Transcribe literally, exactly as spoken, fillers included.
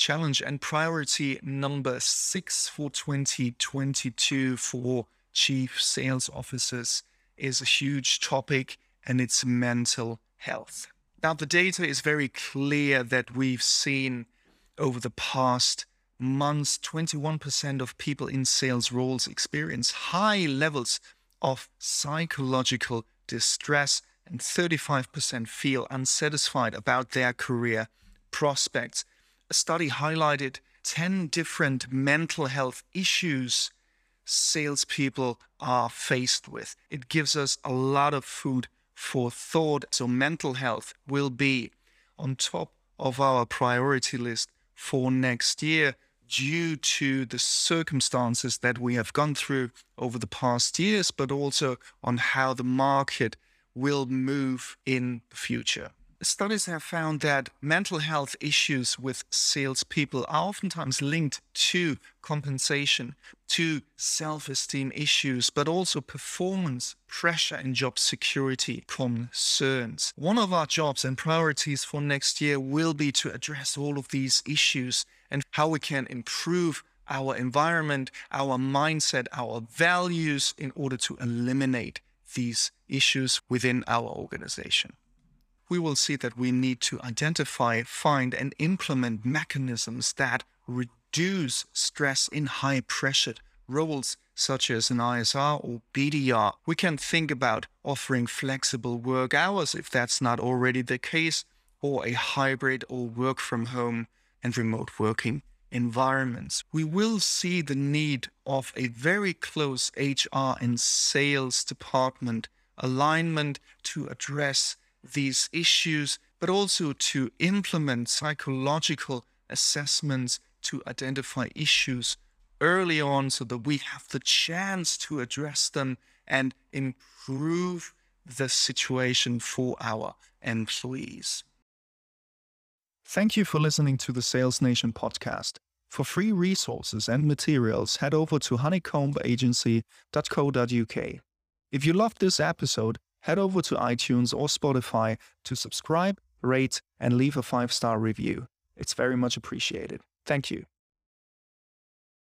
challenge and priority number six for twenty twenty-two for chief sales officers is a huge topic, and it's mental health. Now, the data is very clear that we've seen over the past months, twenty-one percent of people in sales roles experience high levels of psychological distress, and thirty-five percent feel unsatisfied about their career prospects. A study highlighted ten different mental health issues salespeople are faced with. It gives us a lot of food for thought. So mental health will be on top of our priority list for next year due to the circumstances that we have gone through over the past years, but also on how the market will move in the future. Studies have found that mental health issues with salespeople are oftentimes linked to compensation, to self-esteem issues, but also performance, pressure, and job security concerns. One of our jobs and priorities for next year will be to address all of these issues and how we can improve our environment, our mindset, our values in order to eliminate these issues within our organization. We will see that we need to identify, find, and implement mechanisms that reduce stress in high-pressured roles, such as an I S R or B D R. We can think about offering flexible work hours if that's not already the case, or a hybrid or work from home and remote working environments. We will see the need of a very close H R and sales department alignment to address these issues, but also to implement psychological assessments to identify issues early on so that we have the chance to address them and improve the situation for our employees. Thank you for listening to the Sales Nation podcast. For free resources and materials, head over to honeycomb agency dot co dot U K. If you loved this episode, head over to iTunes or Spotify to subscribe, rate, and leave a five-star review. It's very much appreciated. Thank you.